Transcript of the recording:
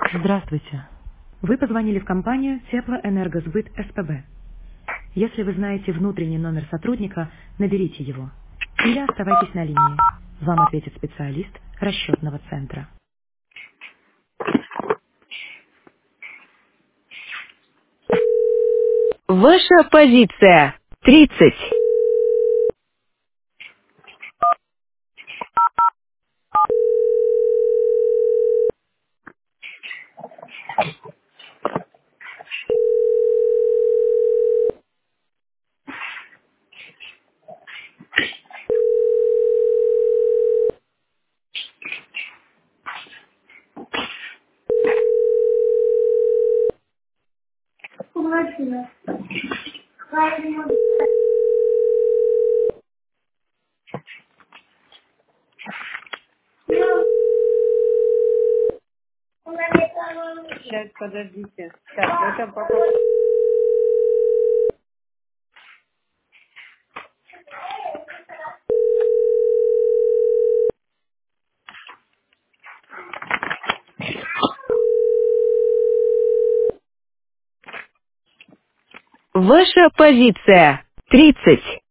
Здравствуйте. Вы позвонили в компанию Теплоэнергосбыт СПБ. Если вы знаете внутренний номер сотрудника, наберите его. Или оставайтесь на линии. Вам ответит специалист расчетного центра. Ваша позиция 30. Сейчас, подождите. Так, это пока... Ваша позиция 30.